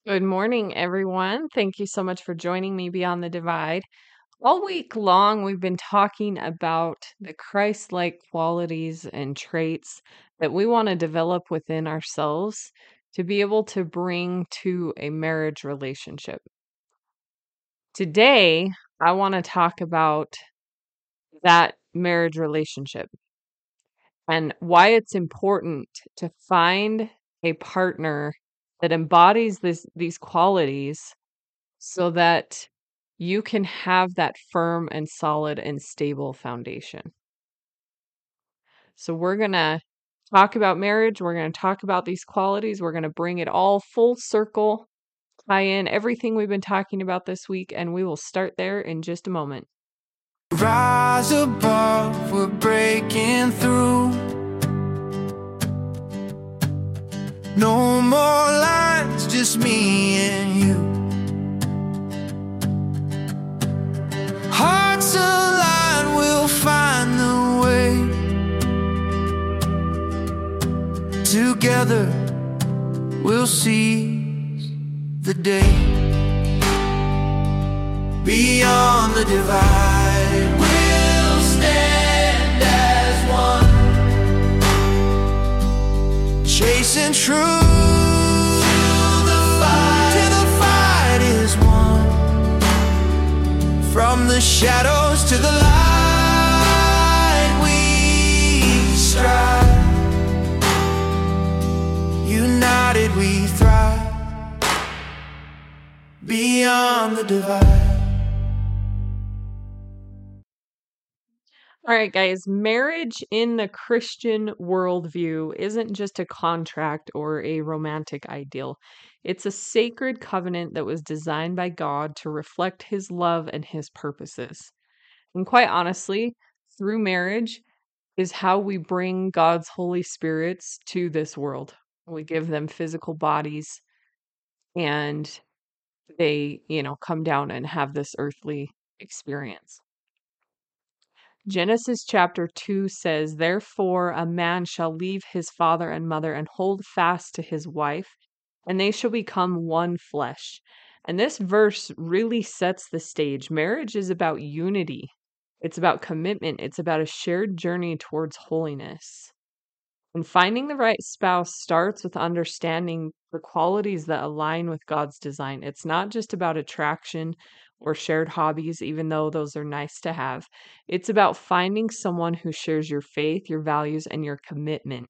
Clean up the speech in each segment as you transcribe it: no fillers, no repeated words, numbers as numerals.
Good morning, everyone. Thank you so much for joining me Beyond the Divide. All week long, we've been talking about the Christ like qualities and traits that we want to develop within ourselves to be able to bring to a marriage relationship. Today, I want to talk about that marriage relationship and why it's important to find a partner that embodies these qualities so that you can have that firm and solid and stable foundation. So, we're going to talk about marriage. We're going to talk about these qualities. We're going to bring it all full circle, tie in everything we've been talking about this week, and we will start there in just a moment. Rise above, we're breaking through. No more lines, just me and you. Hearts align, we'll find the way. Together, we'll seize the day. Beyond the divide, we'll stand as one, chasing truth till the fight is won. From the shadows to the light, we strive. United we thrive. Beyond the divide. All right, guys, marriage in the Christian worldview isn't just a contract or a romantic ideal. It's a sacred covenant that was designed by God to reflect his love and his purposes. And quite honestly, through marriage is how we bring God's Holy Spirits to this world. We give them physical bodies and they, come down and have this earthly experience. Genesis chapter 2 says, "Therefore a man shall leave his father and mother and hold fast to his wife, and they shall become one flesh." And this verse really sets the stage. Marriage is about unity, it's about commitment, it's about a shared journey towards holiness. And finding the right spouse starts with understanding the qualities that align with God's design. It's not just about attraction or shared hobbies, even though those are nice to have. It's about finding someone who shares your faith, your values, and your commitment.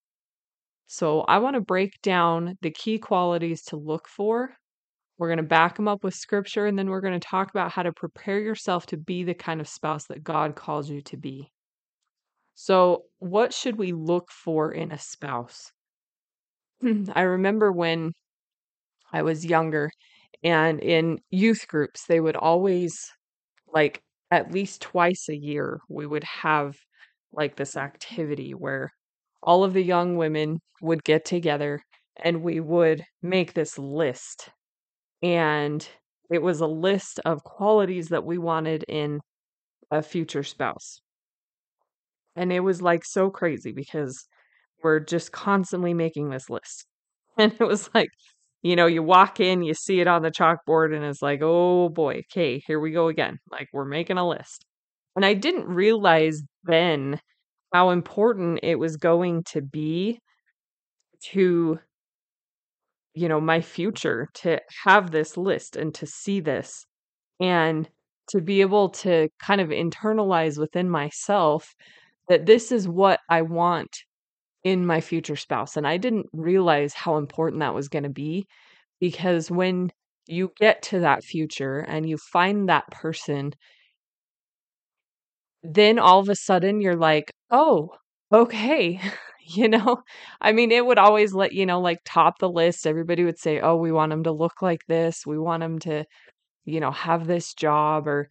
So, I want to break down the key qualities to look for. We're going to back them up with scripture, and then we're going to talk about how to prepare yourself to be the kind of spouse that God calls you to be. So, what should we look for in a spouse? I remember when I was younger and in youth groups, they would always, like, at least twice a year, we would have like this activity where all of the young women would get together and we would make this list. And it was a list of qualities that we wanted in a future spouse. And it was like so crazy because we're just constantly making this list. And it was like, you walk in, you see it on the chalkboard, and it's like, oh boy, okay, here we go again. Like, we're making a list. And I didn't realize then how important it was going to be to, my future to have this list and to see this and to be able to kind of internalize within myself that this is what I want in my future spouse. And I didn't realize how important that was going to be because when you get to that future and you find that person, then all of a sudden you're like, oh, okay. you know, I mean, it would always let, like top the list. Everybody would say, oh, we want them to look like this. We want them to, have this job or,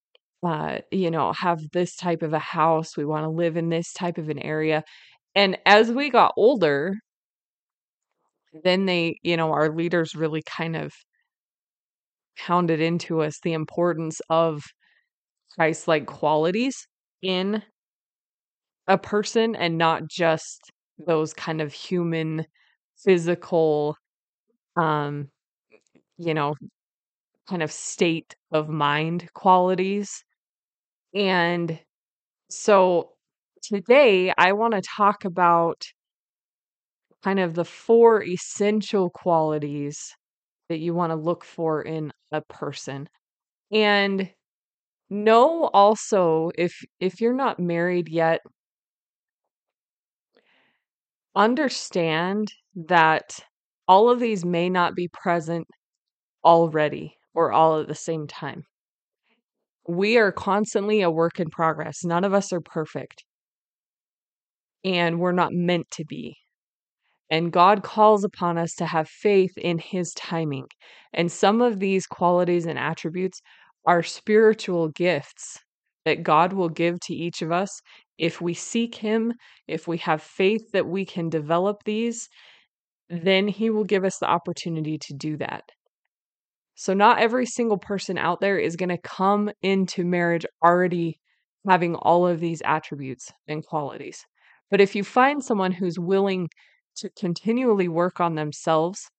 have this type of a house. We want to live in this type of an area. And as we got older, then our leaders really kind of pounded into us the importance of Christ-like qualities in a person and not just those kind of human, physical, um, you know, kind of state of mind qualities. And so today I want to talk about kind of the 4 essential qualities that you want to look for in a person. And know also, if you're not married yet, understand that all of these may not be present already or all at the same time. We are constantly a work in progress. None of us are perfect, and we're not meant to be. And God calls upon us to have faith in His timing. And some of these qualities and attributes are spiritual gifts that God will give to each of us if we seek Him, if we have faith that we can develop these, then He will give us the opportunity to do that. So, not every single person out there is going to come into marriage already having all of these attributes and qualities. But if you find someone who's willing to continually work on themselves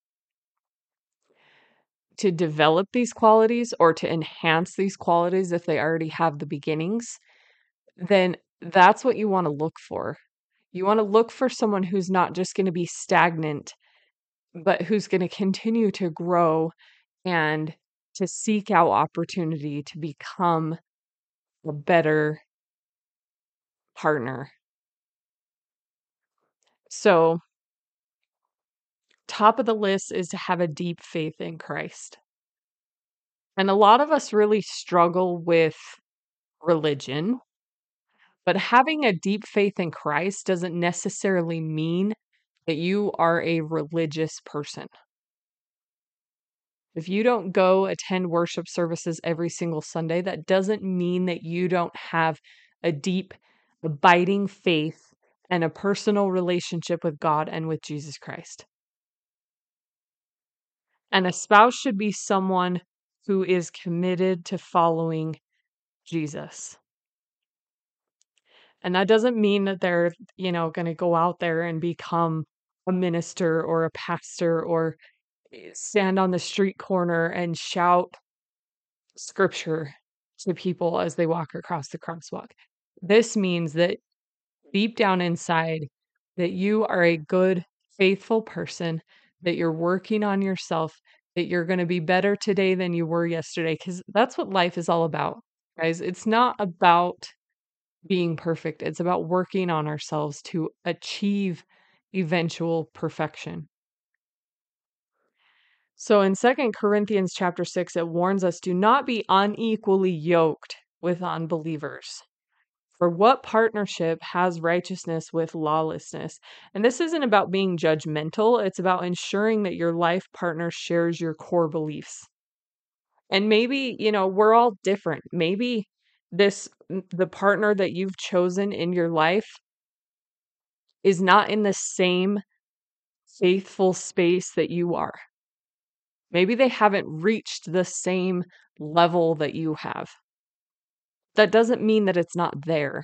to develop these qualities or to enhance these qualities if they already have the beginnings, then that's what you want to look for. You want to look for someone who's not just going to be stagnant, but who's going to continue to grow and to seek out opportunity to become a better partner. So, top of the list is to have a deep faith in Christ. And a lot of us really struggle with religion, but having a deep faith in Christ doesn't necessarily mean that you are a religious person. If you don't go attend worship services every single Sunday, that doesn't mean that you don't have a deep, abiding faith and a personal relationship with God and with Jesus Christ. And a spouse should be someone who is committed to following Jesus. And that doesn't mean that they're, going to go out there and become a minister or a pastor or stand on the street corner and shout scripture to people as they walk across the crosswalk. This means that deep down inside that you are a good, faithful person, that you're working on yourself, that you're going to be better today than you were yesterday, because that's what life is all about, guys. It's not about being perfect. It's about working on ourselves to achieve eventual perfection. So in 2 Corinthians chapter 6, it warns us, do not be unequally yoked with unbelievers. For what partnership has righteousness with lawlessness? And this isn't about being judgmental. It's about ensuring that your life partner shares your core beliefs. And maybe, we're all different. Maybe the partner that you've chosen in your life is not in the same faithful space that you are. Maybe they haven't reached the same level that you have. That doesn't mean that it's not there.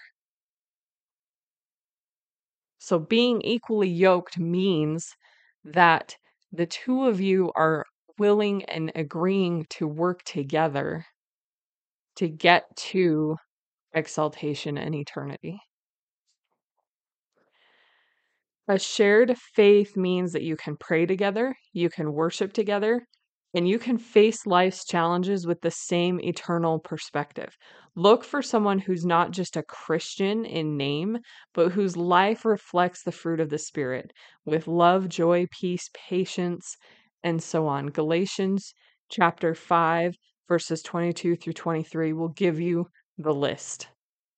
So being equally yoked means that the two of you are willing and agreeing to work together to get to exaltation and eternity. A shared faith means that you can pray together, you can worship together, and you can face life's challenges with the same eternal perspective. Look for someone who's not just a Christian in name, but whose life reflects the fruit of the Spirit with love, joy, peace, patience, and so on. Galatians chapter 5, verses 22 through 23 will give you the list.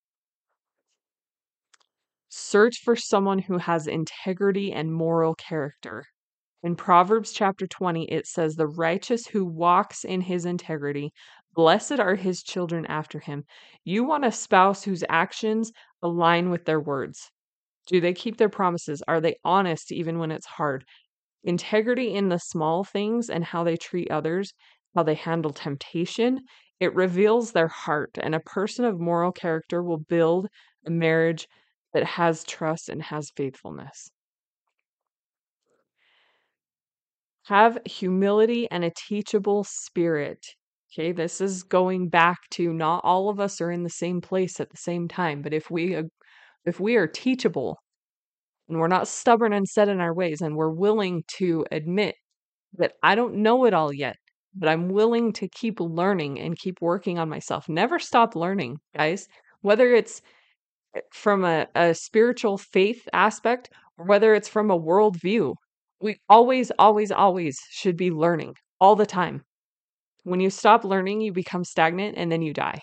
Search for someone who has integrity and moral character. In Proverbs chapter 20, it says, the righteous who walks in his integrity, blessed are his children after him. You want a spouse whose actions align with their words. Do they keep their promises? Are they honest even when it's hard? Integrity in the small things and how they treat others, how they handle temptation, it reveals their heart. And a person of moral character will build a marriage that has trust and has faithfulness. Have humility and a teachable spirit. Okay, this is going back to not all of us are in the same place at the same time, but if we are teachable and we're not stubborn and set in our ways and we're willing to admit that I don't know it all yet, but I'm willing to keep learning and keep working on myself. Never stop learning, guys. Whether it's from a spiritual faith aspect or whether it's from a worldview, we always, always, always should be learning all the time. When you stop learning, you become stagnant and then you die.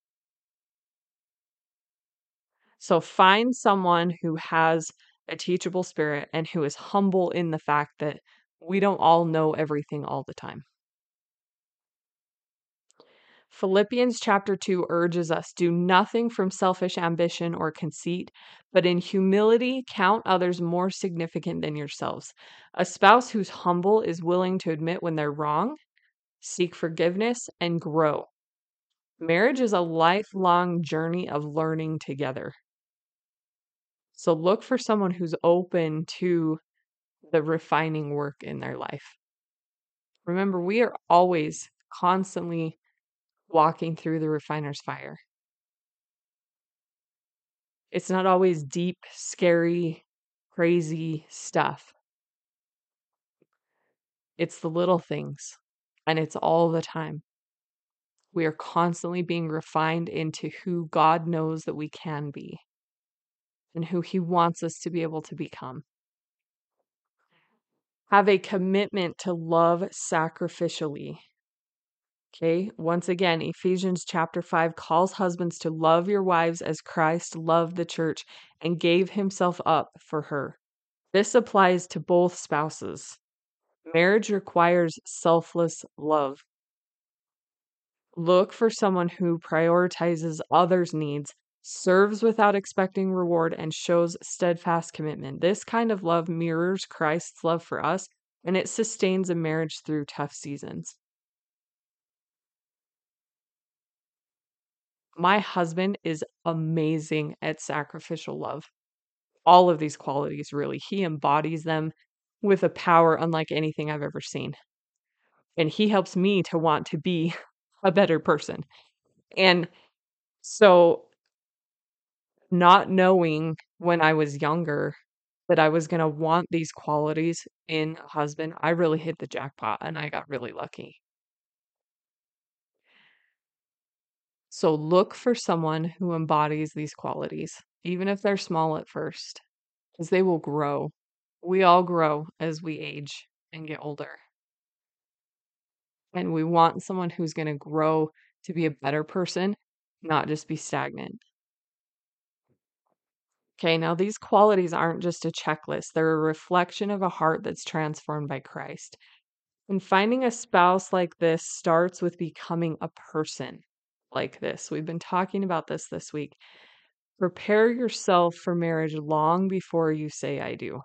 So find someone who has a teachable spirit and who is humble in the fact that we don't all know everything all the time. Philippians chapter 2 urges us, do nothing from selfish ambition or conceit, but in humility count others more significant than yourselves. A spouse who's humble is willing to admit when they're wrong, seek forgiveness, and grow. Marriage is a lifelong journey of learning together. So look for someone who's open to the refining work in their life. Remember, we are always constantly walking through the refiner's fire. It's not always deep, scary, crazy stuff. It's the little things, and it's all the time. We are constantly being refined into who God knows that we can be and who He wants us to be able to become. Have a commitment to love sacrificially. Okay, once again, Ephesians chapter 5 calls husbands to love your wives as Christ loved the church and gave himself up for her. This applies to both spouses. Marriage requires selfless love. Look for someone who prioritizes others' needs, serves without expecting reward, and shows steadfast commitment. This kind of love mirrors Christ's love for us, and it sustains a marriage through tough seasons. My husband is amazing at sacrificial love. All of these qualities, really. He embodies them with a power unlike anything I've ever seen. And he helps me to want to be a better person. And so, not knowing when I was younger that I was going to want these qualities in a husband, I really hit the jackpot and I got really lucky. So, look for someone who embodies these qualities, even if they're small at first, because they will grow. We all grow as we age and get older. And we want someone who's going to grow to be a better person, not just be stagnant. Okay, now these qualities aren't just a checklist, they're a reflection of a heart that's transformed by Christ. And finding a spouse like this starts with becoming a person like this. We've been talking about this week. Prepare yourself for marriage long before you say, I do.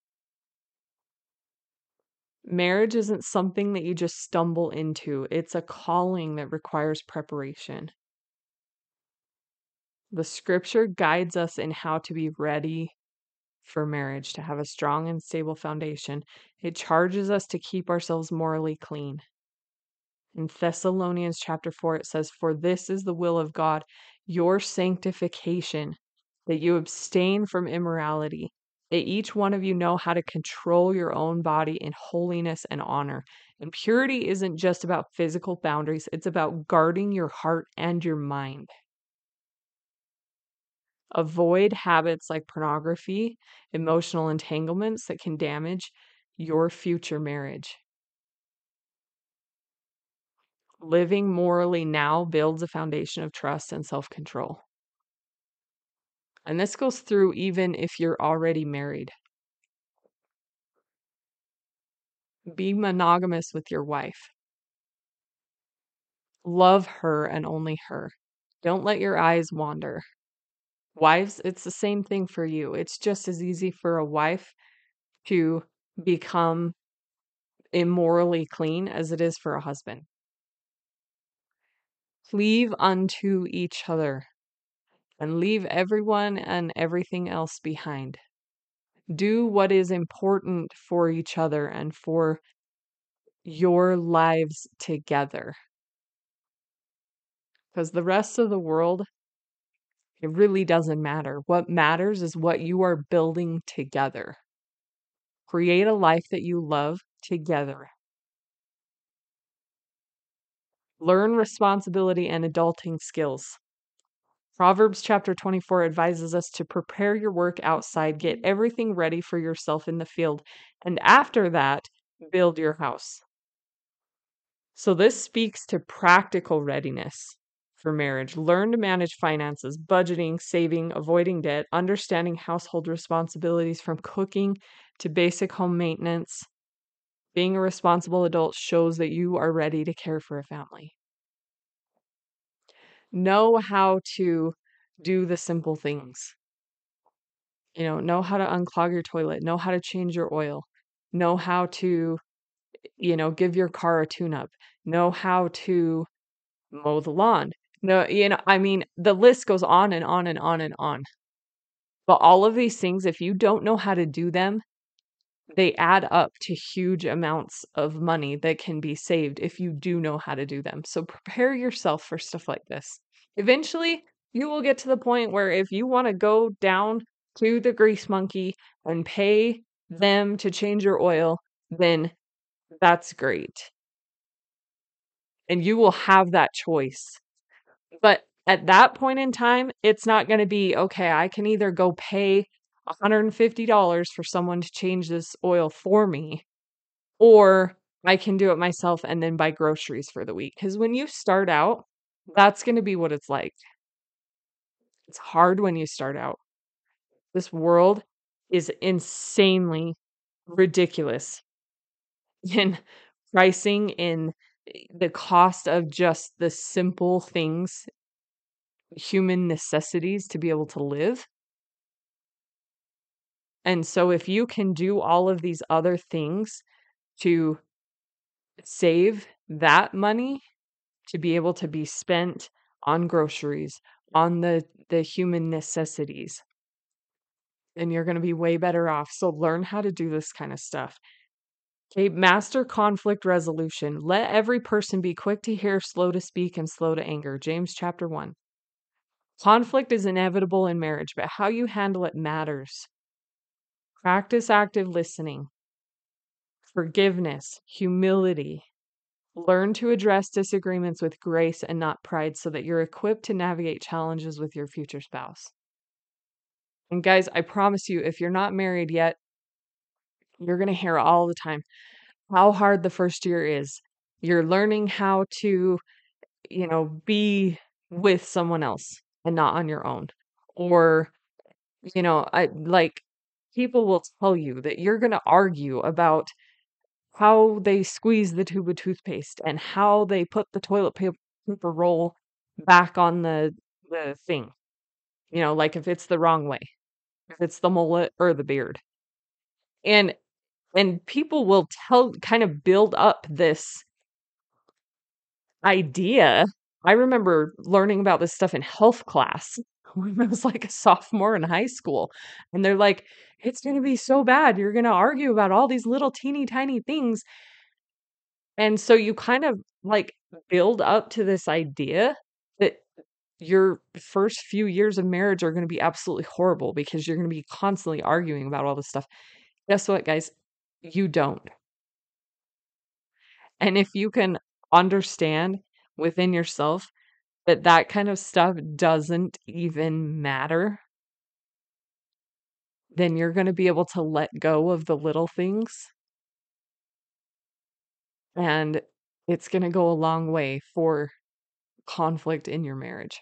Marriage isn't something that you just stumble into, it's a calling that requires preparation. The scripture guides us in how to be ready for marriage, to have a strong and stable foundation. It charges us to keep ourselves morally clean. In Thessalonians chapter 4, it says, for this is the will of God, your sanctification, that you abstain from immorality, that each one of you know how to control your own body in holiness and honor. And purity isn't just about physical boundaries, it's about guarding your heart and your mind. Avoid habits like pornography, emotional entanglements that can damage your future marriage. Living morally now builds a foundation of trust and self-control. And this goes through even if you're already married. Be monogamous with your wife. Love her and only her. Don't let your eyes wander. Wives, it's the same thing for you. It's just as easy for a wife to become immorally clean as it is for a husband. Cleave unto each other and leave everyone and everything else behind. Do what is important for each other and for your lives together. Because the rest of the world, it really doesn't matter. What matters is what you are building together. Create a life that you love together. Learn responsibility and adulting skills. Proverbs chapter 24 advises us to prepare your work outside, get everything ready for yourself in the field, and after that, build your house. So this speaks to practical readiness for marriage. Learn to manage finances, budgeting, saving, avoiding debt, understanding household responsibilities from cooking to basic home maintenance. Being a responsible adult shows that you are ready to care for a family. Know how to do the simple things. Know how to unclog your toilet, know how to change your oil, know how to, give your car a tune-up, know how to mow the lawn. No, I mean, the list goes on and on and on and on. But all of these things, if you don't know how to do them, they add up to huge amounts of money that can be saved if you do know how to do them. So prepare yourself for stuff like this. Eventually, you will get to the point where if you want to go down to the grease monkey and pay them to change your oil, then that's great. And you will have that choice. But at that point in time, it's not going to be, okay, I can either go pay $150 for someone to change this oil for me, or I can do it myself and then buy groceries for the week. Because when you start out, that's going to be what it's like. It's hard when you start out. This world is insanely ridiculous in pricing, in the cost of just the simple things, human necessities to be able to live. And so if you can do all of these other things to save that money to be able to be spent on groceries, on the human necessities, then you're going to be way better off. So learn how to do this kind of stuff. Okay, master conflict resolution. Let every person be quick to hear, slow to speak, and slow to anger. James chapter 1. Conflict is inevitable in marriage, but how you handle it matters. Practice active listening, forgiveness, humility. Learn to address disagreements with grace and not pride so that you're equipped to navigate challenges with your future spouse. And guys, I promise you, if you're not married yet, you're going to hear all the time how hard the first year is. You're learning how to, be with someone else and not on your own. Or, people will tell you that you're going to argue about how they squeeze the tube of toothpaste and how they put the toilet paper roll back on the thing. Like if it's the wrong way, if it's the mullet or the beard. And people will kind of build up this idea. I remember learning about this stuff in health class when I was like a sophomore in high school. And they're like, it's going to be so bad. You're going to argue about all these little teeny tiny things. And so you kind of like build up to this idea that your first few years of marriage are going to be absolutely horrible because you're going to be constantly arguing about all this stuff. Guess what, guys? You don't. And if you can understand within yourself that that kind of stuff doesn't even matter, then you're going to be able to let go of the little things. And it's going to go a long way for conflict in your marriage.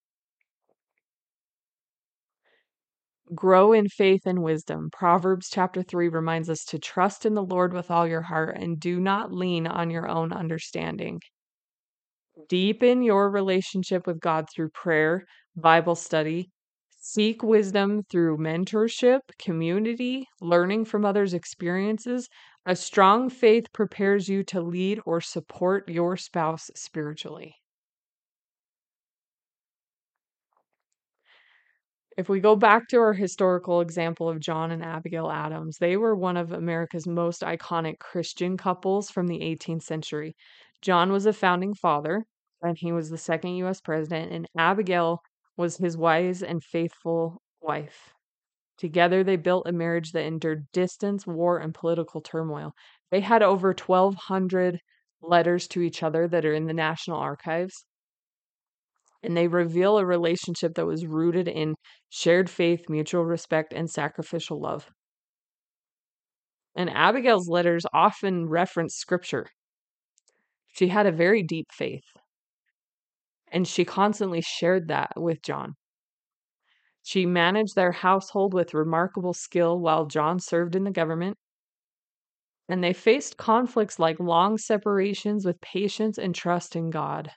Grow in faith and wisdom. Proverbs chapter 3 reminds us to trust in the Lord with all your heart and do not lean on your own understanding. Deepen your relationship with God through prayer, Bible study. Seek wisdom through mentorship, community, learning from others' experiences. A strong faith prepares you to lead or support your spouse spiritually. If we go back to our historical example of John and Abigail Adams, they were one of America's most iconic Christian couples from the 18th century. John was a founding father, and he was the second U.S. president, and Abigail was his wise and faithful wife. Together, they built a marriage that endured distance, war, and political turmoil. They had over 1,200 letters to each other that are in the National Archives, and they reveal a relationship that was rooted in shared faith, mutual respect, and sacrificial love. And Abigail's letters often reference scripture. She had a very deep faith, and she constantly shared that with John. She managed their household with remarkable skill while John served in the government. And they faced conflicts like long separations with patience and trust in God.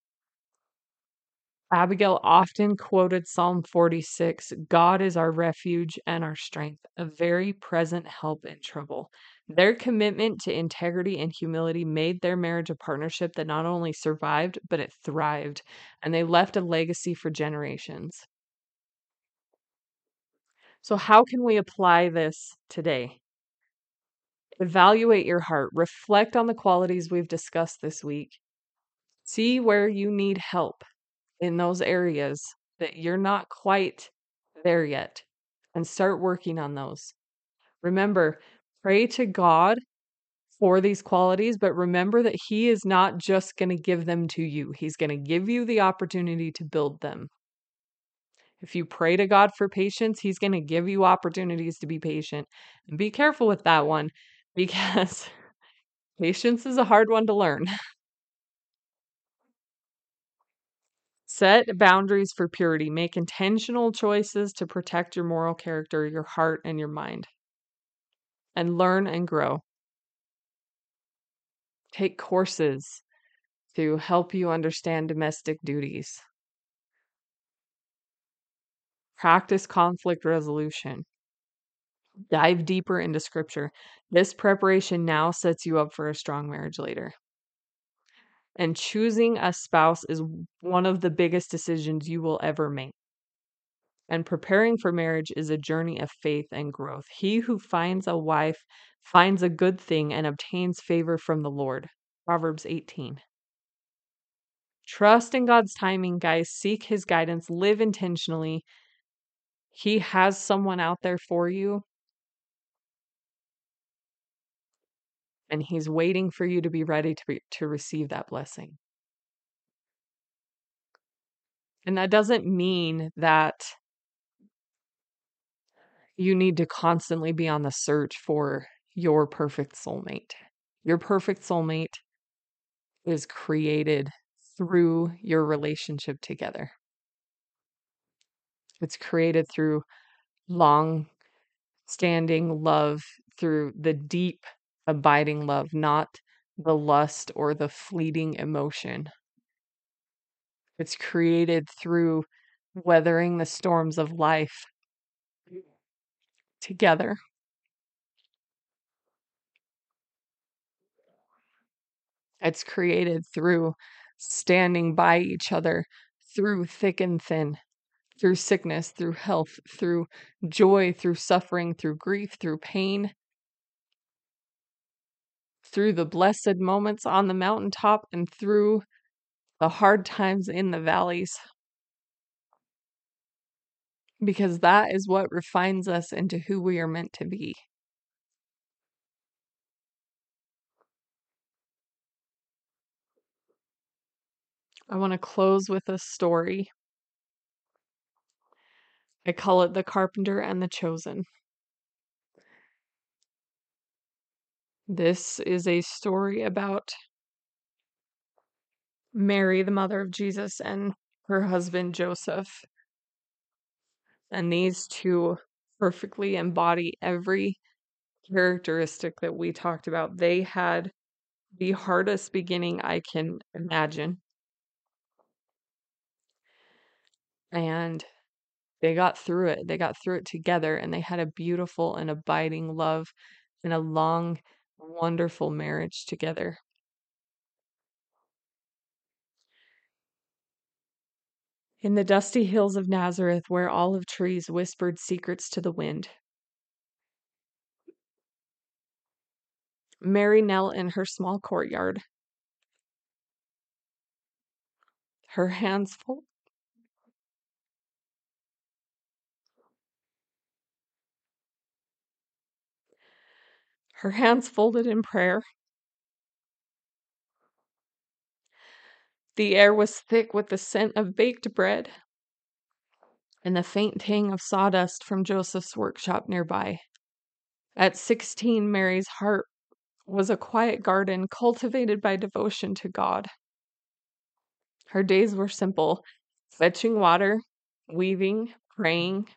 Abigail often quoted Psalm 46, God is our refuge and our strength, a very present help in trouble. Their commitment to integrity and humility made their marriage a partnership that not only survived, but it thrived, and they left a legacy for generations. So, how can we apply this today? Evaluate your heart, reflect on the qualities we've discussed this week, see where you need help in those areas that you're not quite there yet, and start working on those. Remember, pray to God for these qualities, but remember that He is not just going to give them to you. He's going to give you the opportunity to build them. If you pray to God for patience, He's going to give you opportunities to be patient. And be careful with that one, because patience is a hard one to learn. Set boundaries for purity. Make intentional choices to protect your moral character, your heart, and your mind. And learn and grow. Take courses to help you understand domestic duties. Practice conflict resolution. Dive deeper into scripture. This preparation now sets you up for a strong marriage later. And choosing a spouse is one of the biggest decisions you will ever make. And preparing for marriage is a journey of faith and growth. He who finds a wife finds a good thing and obtains favor from the Lord. Proverbs 18. Trust in God's timing, guys. Seek His guidance. Live intentionally. He has someone out there for you, and He's waiting for you to be ready to receive that blessing. And that doesn't mean that you need to constantly be on the search for your perfect soulmate. Your perfect soulmate is created through your relationship together. It's created through long standing love, through the deep, abiding love, not the lust or the fleeting emotion. It's created through weathering the storms of life together. It's created through standing by each other through thick and thin, through sickness, through health, through joy, through suffering, through grief, through pain, through the blessed moments on the mountaintop, and through the hard times in the valleys. Because that is what refines us into who we are meant to be. I want to close with a story. I call it The Carpenter and the Chosen. This is a story about Mary, the mother of Jesus, and her husband Joseph. And these two perfectly embody every characteristic that we talked about. They had the hardest beginning I can imagine. And they got through it. They got through it together, and they had a beautiful and abiding love and a long, wonderful marriage together. In the dusty hills of Nazareth, where olive trees whispered secrets to the wind, Mary knelt in her small courtyard, her hands full. Her hands folded in prayer. The air was thick with the scent of baked bread and the faint tang of sawdust from Joseph's workshop nearby. At 16, Mary's heart was a quiet garden cultivated by devotion to God. Her days were simple: fetching water, weaving, praying.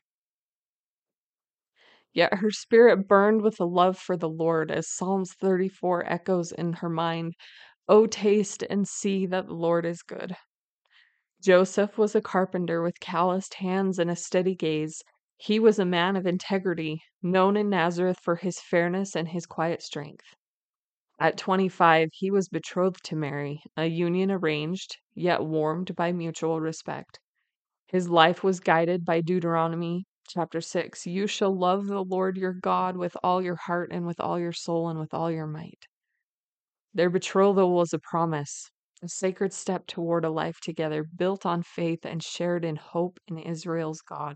Yet her spirit burned with a love for the Lord, as Psalms 34 echoes in her mind. "O taste and see that the Lord is good." Joseph was a carpenter with calloused hands and a steady gaze. He was a man of integrity, known in Nazareth for his fairness and his quiet strength. At 25, he was betrothed to Mary, a union arranged, yet warmed by mutual respect. His life was guided by Deuteronomy chapter 6. "You shall love the Lord your God with all your heart and with all your soul and with all your might." Their betrothal was a promise, a sacred step toward a life together, built on faith and shared in hope in Israel's God.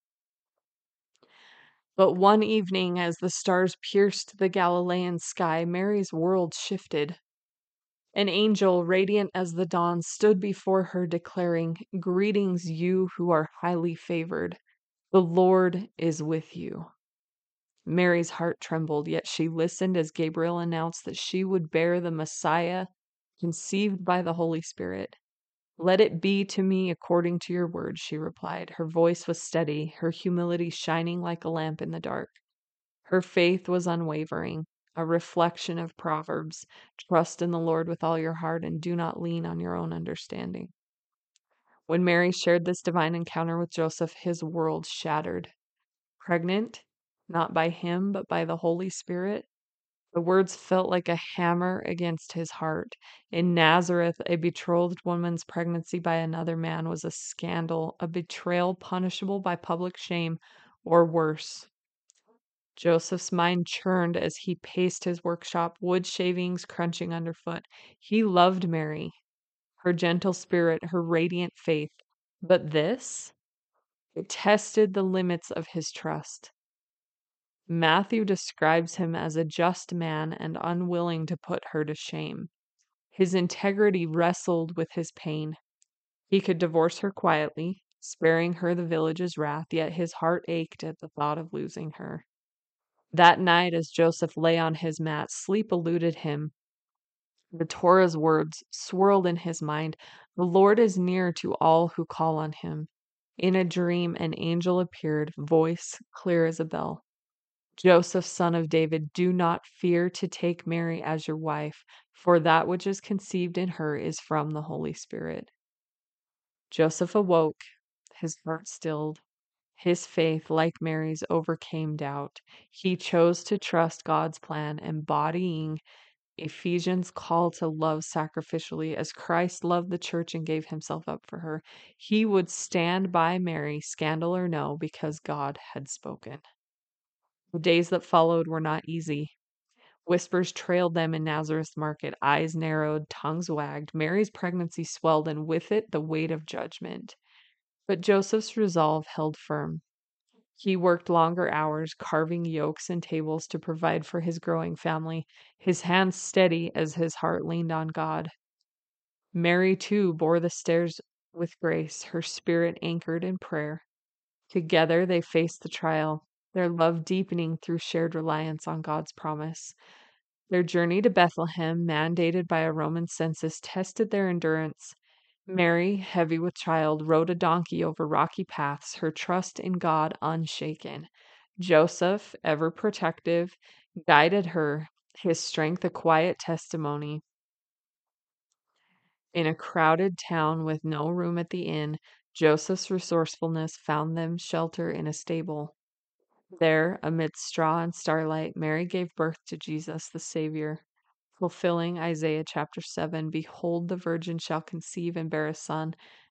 But one evening, as the stars pierced the Galilean sky, Mary's world shifted. An angel, radiant as the dawn, stood before her, declaring, "Greetings, you who are highly favored. The Lord is with you." Mary's heart trembled, yet she listened as Gabriel announced that she would bear the Messiah, conceived by the Holy Spirit. "Let it be to me according to your word," she replied. Her voice was steady, her humility shining like a lamp in the dark. Her faith was unwavering, a reflection of Proverbs: "Trust in the Lord with all your heart and do not lean on your own understanding." When Mary shared this divine encounter with Joseph, his world shattered. Pregnant, not by him, but by the Holy Spirit, the words felt like a hammer against his heart. In Nazareth, a betrothed woman's pregnancy by another man was a scandal, a betrayal punishable by public shame, or worse. Joseph's mind churned as he paced his workshop, wood shavings crunching underfoot. He loved Mary, her gentle spirit, her radiant faith. But this, it tested the limits of his trust. Matthew describes him as a just man and unwilling to put her to shame. His integrity wrestled with his pain. He could divorce her quietly, sparing her the village's wrath, yet his heart ached at the thought of losing her. That night, as Joseph lay on his mat, sleep eluded him. The Torah's words swirled in his mind: "The Lord is near to all who call on him." In a dream, an angel appeared, voice clear as a bell. "Joseph, son of David, do not fear to take Mary as your wife, for that which is conceived in her is from the Holy Spirit." Joseph awoke, his heart stilled. His faith, like Mary's, overcame doubt. He chose to trust God's plan, embodying Ephesians' call to love sacrificially as Christ loved the church and gave himself up for her. He would stand by Mary, scandal or no, because God had spoken. The days that followed were not easy. Whispers trailed them in Nazareth market, eyes narrowed, tongues wagged. Mary's pregnancy swelled, and with it the weight of judgment. But Joseph's resolve held firm. He worked longer hours, carving yokes and tables to provide for his growing family, his hands steady as his heart leaned on God. Mary, too, bore the stairs with grace, her spirit anchored in prayer. Together they faced the trial, their love deepening through shared reliance on God's promise. Their journey to Bethlehem, mandated by a Roman census, tested their endurance. Mary, heavy with child, rode a donkey over rocky paths, her trust in God unshaken. Joseph, ever protective, guided her, his strength a quiet testimony. In a crowded town with no room at the inn, Joseph's resourcefulness found them shelter in a stable. There, amidst straw and starlight, Mary gave birth to Jesus, the Savior, fulfilling Isaiah chapter 7. "Behold, the virgin shall conceive and bear a son,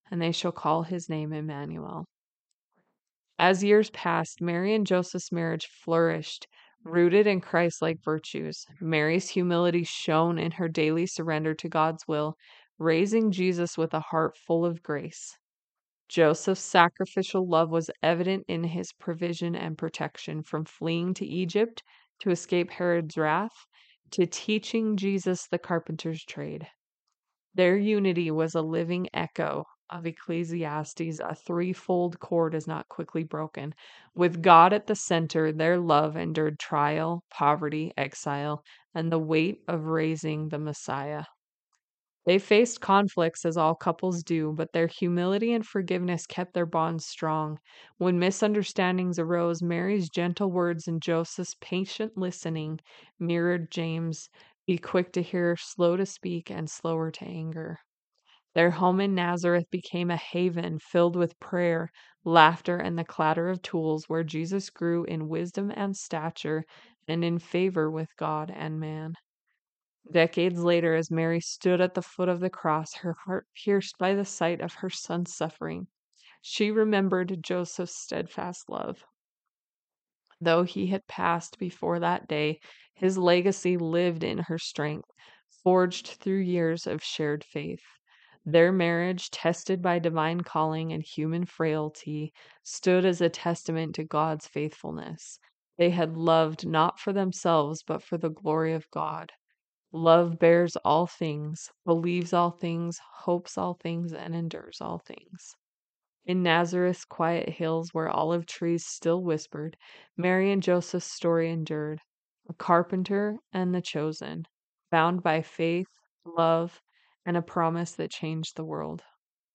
and they shall call his name Emmanuel. As years passed, Mary and Joseph's marriage flourished, rooted in Christ like virtues. Mary's humility shone in her daily surrender to God's will, raising Jesus with a heart full of grace. Joseph's sacrificial love was evident in his provision and protection, from fleeing to Egypt to escape Herod's wrath to teaching Jesus the carpenter's trade. Their unity was a living echo of Ecclesiastes. A threefold cord is not quickly broken. With God at the center, their love endured trial, poverty, exile, and the weight of raising the Messiah. They faced conflicts as all couples do, but their humility and forgiveness kept their bonds strong. When misunderstandings arose, Mary's gentle words and Joseph's patient listening mirrored James: be quick to hear, slow to speak, and slower to anger. Their home in Nazareth became a haven filled with prayer, laughter, and the clatter of tools, where Jesus grew in wisdom and stature and in favor with God and man. Decades later, as Mary stood at the foot of the cross, her heart pierced by the sight of her son's suffering, she remembered Joseph's steadfast love. Though he had passed before that day, his legacy lived in her strength, forged through years of shared faith. Their marriage, tested by divine calling and human frailty, stood as a testament to God's faithfulness. They had loved not for themselves, but for the glory of God. Love bears all things, believes all things, hopes all things, and endures all things. In Nazareth's quiet hills, where olive trees still whispered, Mary and Joseph's story endured. A carpenter and the chosen, bound by faith, love, and a promise that changed the world.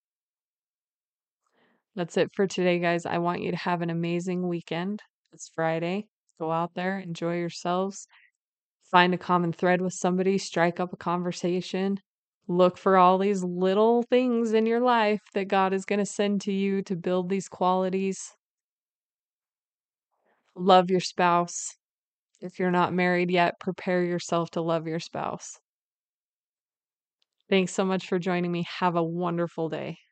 That's it for today, guys. I want you to have an amazing weekend. It's Friday. Go out there, enjoy yourselves. Find a common thread with somebody, strike up a conversation. Look for all these little things in your life that God is going to send to you to build these qualities. Love your spouse. If you're not married yet, prepare yourself to love your spouse. Thanks so much for joining me. Have a wonderful day.